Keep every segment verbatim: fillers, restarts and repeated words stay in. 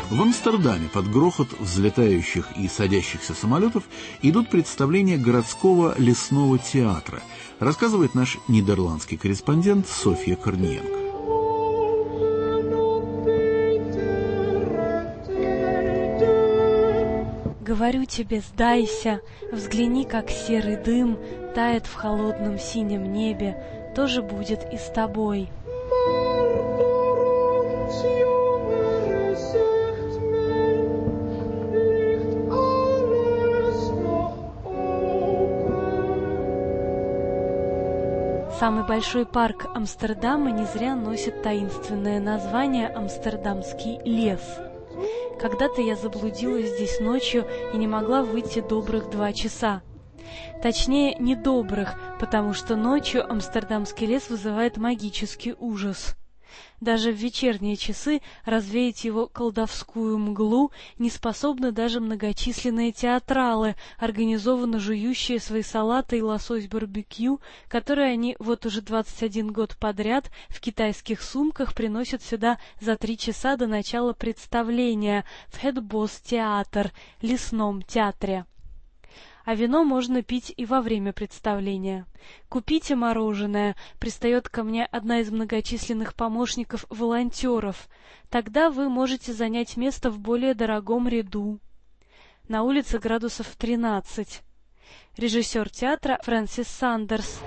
В Амстердаме под грохот взлетающих и садящихся самолетов идут представления городского лесного театра, рассказывает наш нидерландский корреспондент Софья Корниенко. Говорю тебе, сдайся, взгляни, как серый дым тает в холодном синем небе, тоже будет и с тобой. Самый большой парк Амстердама не зря носит таинственное название «Амстердамский лес». Когда-то я заблудилась здесь ночью и не могла выйти добрых два часа. Точнее, не добрых, потому что ночью Амстердамский лес вызывает магический ужас. Даже в вечерние часы развеять его колдовскую мглу не способны даже многочисленные театралы, организованно жующие свои салаты и лосось-барбекю, которые они вот уже двадцать один год подряд в китайских сумках приносят сюда за три часа до начала представления в Хедбос-театр, лесном театре. А вино можно пить и во время представления. «Купите мороженое», пристает ко мне одна из многочисленных помощников-волонтеров. «Тогда вы можете занять место в более дорогом ряду». На улице градусов тринадцать. Режиссер театра Фрэнсис Сандерс.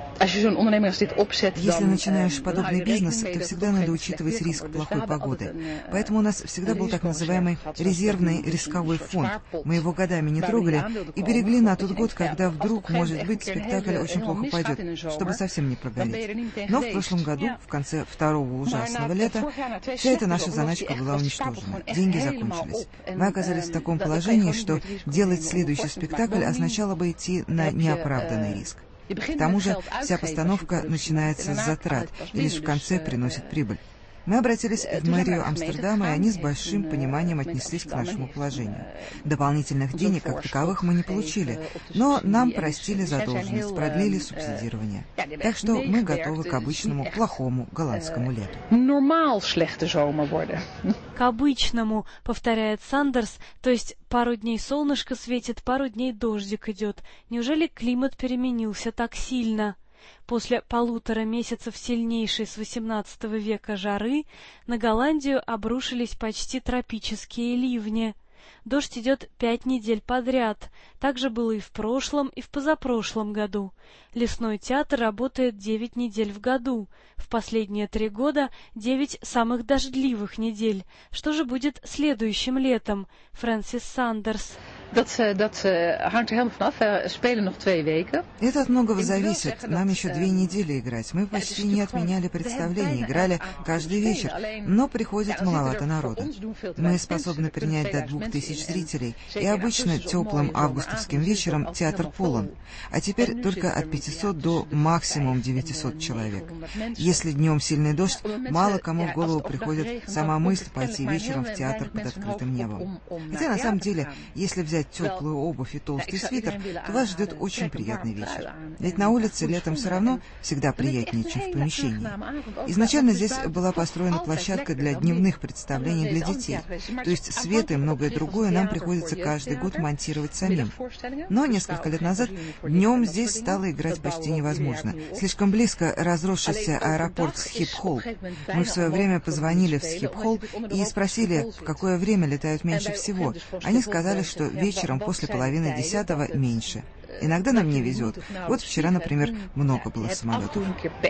Если начинаешь подобный бизнес, то всегда надо учитывать риск плохой погоды. Поэтому у нас всегда был так называемый резервный рисковой фонд. Мы его годами не трогали и берегли на тот год, когда вдруг, может быть, спектакль очень плохо пойдет, чтобы совсем не прогореть. Но в прошлом году, в конце второго ужасного лета, вся эта наша заначка была уничтожена. Деньги закончились. Мы оказались в таком положении, что делать следующий спектакль означало бы идти на неоправданный риск. К тому же вся постановка начинается с затрат и лишь в конце приносит прибыль. Мы обратились в мэрию Амстердама, и они с большим пониманием отнеслись к нашему положению. Дополнительных денег, как таковых, мы не получили, но нам простили задолженность, продлили субсидирование. Так что мы готовы к обычному плохому голландскому лету. К обычному, повторяет Сандерс, то есть пару дней солнышко светит, пару дней дождик идет. Неужели климат переменился так сильно? После полутора месяцев сильнейшей с восемнадцатого века жары на Голландию обрушились почти тропические ливни. Дождь идет пять недель подряд. Так же было и в прошлом, и в позапрошлом году. Лесной театр работает девять недель в году. В последние три года девять самых дождливых недель. Что же будет следующим летом? Фрэнсис Сандерс. Dat, dat hangt er helemaal vanaf. We spelen nog twee weken. Это от многого зависит. Нам еще две недели играть. Мы почти не отменяли представления, играли каждый вечер, но приходит маловато народа. Мы способны принять до двух тысяч зрителей, и обычно теплым августовским вечером театр полон, а теперь только от пятисот до максимум девятисот человек. Если днем сильный дождь, мало кому в голову приходит сама мысль пойти вечером в театр под открытым небом. Хотя на самом деле, если взять теплую обувь и толстый свитер, то вас ждет очень приятный вечер. Ведь на улице летом все равно всегда приятнее, чем в помещении. Изначально здесь была построена площадка для дневных представлений для детей. То есть свет и многое другое нам приходится каждый год монтировать самим. Но несколько лет назад днем здесь стало играть почти невозможно. Слишком близко разросшийся аэропорт Схипхол. Мы в свое время позвонили в Схипхол и спросили, в какое время летают меньше всего. Они сказали, что вечером после половины десятого меньше. Иногда нам не везет. Вот вчера, например, много было самолетов.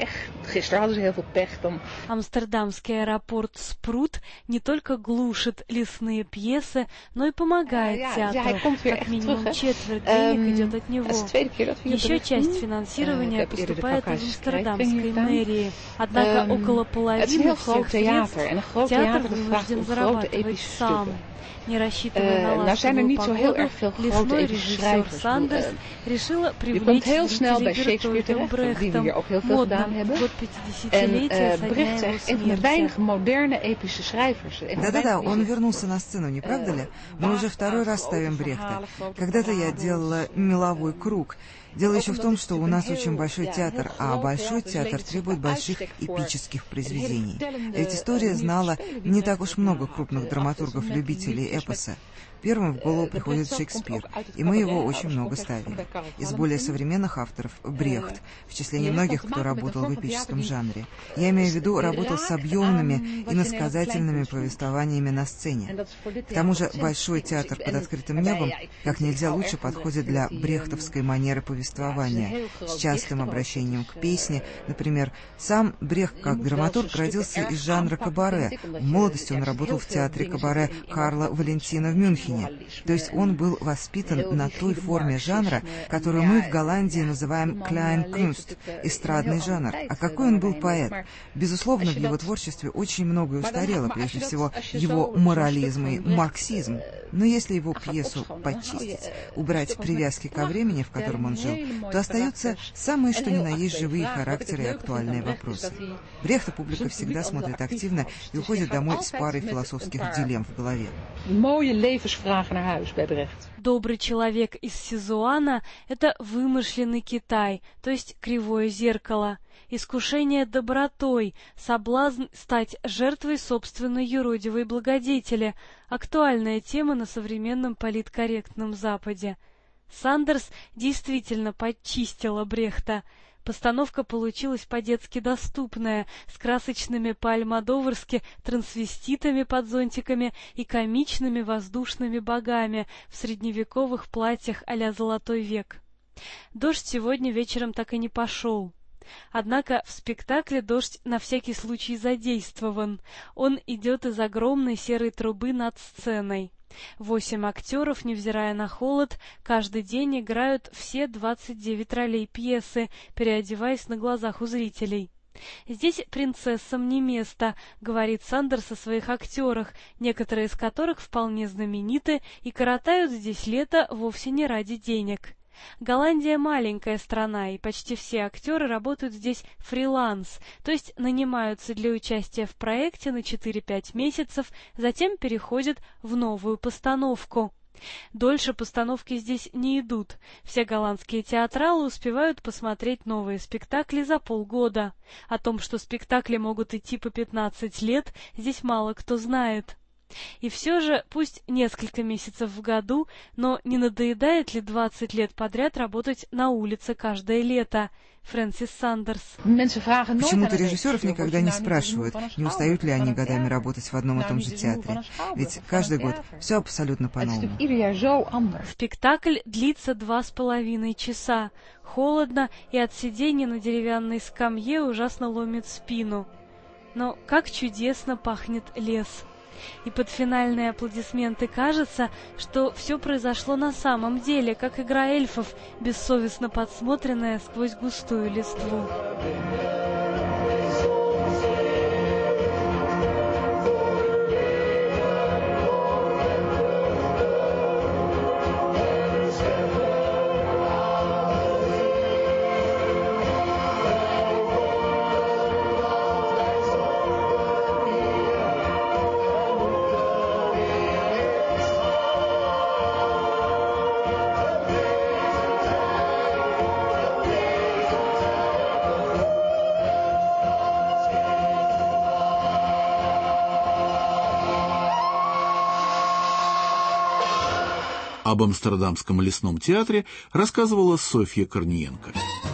Амстердамский аэропорт Спрут не только глушит лесные пьесы, но и помогает театру. Как минимум четверть денег идет от него. Еще часть финансирования поступает из амстердамской мэрии. Однако около половины всех средств театр вынужден зарабатывать сам. Не рассчитывая на ласковую погоду, лесной режиссер Сандерс решила привлечь зрителей Бертольдом Брехтом. Модным в год пятидесятилетия со дня его смерти. Да-да-да, он вернулся на сцену, не правда ли? Мы уже второй раз ставим Брехта. Когда-то я делала «Меловой круг». Дело еще в том, что у нас очень большой театр, а большой театр требует больших эпических произведений. Ведь история знала не так уж много крупных драматургов-любителей эпоса. Первым в голову приходит Шекспир, и мы его очень много ставим. Из более современных авторов — Брехт, в числе немногих, кто работал в эпическом жанре. Я имею в виду, работал с объемными и насказательными повествованиями на сцене. К тому же Большой театр под открытым небом как нельзя лучше подходит для брехтовской манеры повествования, с частым обращением к песне. Например, сам Брехт как драматург родился из жанра кабаре. В молодости он работал в театре кабаре Карла Валентина в Мюнхене. То есть он был воспитан на той форме жанра, которую мы в Голландии называем «Kleinkunst» — эстрадный жанр. А какой он был поэт! Безусловно, в его творчестве очень многое устарело, прежде всего его морализм и марксизм. Но если его пьесу почистить, убрать привязки ко времени, в котором он жил, то остаются самые что ни на есть живые характеры и актуальные вопросы. Брехта публика всегда смотрит активно и уходит домой с парой философских дилемм в голове. Добрый человек из Сизуана — это вымышленный Китай, то есть кривое зеркало. Искушение добротой, соблазн стать жертвой собственной юродивой благодетели — актуальная тема на современном политкорректном Западе. Сандерс действительно подчистила Брехта. Постановка получилась по-детски доступная, с красочными по-альмодоварски трансвеститами под зонтиками и комичными воздушными богами в средневековых платьях а-ля Золотой век. Дождь сегодня вечером так и не пошел. Однако в спектакле дождь на всякий случай задействован. Он идет из огромной серой трубы над сценой. Восемь актеров, невзирая на холод, каждый день играют все двадцать девять ролей пьесы, переодеваясь на глазах у зрителей. «Здесь принцессам не место», — говорит Сандерс о своих актерах, некоторые из которых вполне знамениты и коротают здесь лето вовсе не ради денег. Голландия маленькая страна, и почти все актеры работают здесь фриланс, то есть нанимаются для участия в проекте на четыре-пять месяцев, затем переходят в новую постановку. Дольше постановки здесь не идут. Все голландские театралы успевают посмотреть новые спектакли за полгода. О том, что спектакли могут идти по пятнадцать лет, здесь мало кто знает. И все же, пусть несколько месяцев в году, но не надоедает ли двадцать лет подряд работать на улице каждое лето? Фрэнсис Сандерс. Почему-то режиссеров никогда не спрашивают, не устают ли они годами работать в одном и том же театре. Ведь каждый год все абсолютно по-новому. Спектакль длится два с половиной часа. Холодно, и от сидения на деревянной скамье ужасно ломит спину. Но как чудесно пахнет лес! И под финальные аплодисменты кажется, что все произошло на самом деле, как игра эльфов, бессовестно подсмотренная сквозь густую листву. Об Амстердамском лесном театре рассказывала Софья Корниенко.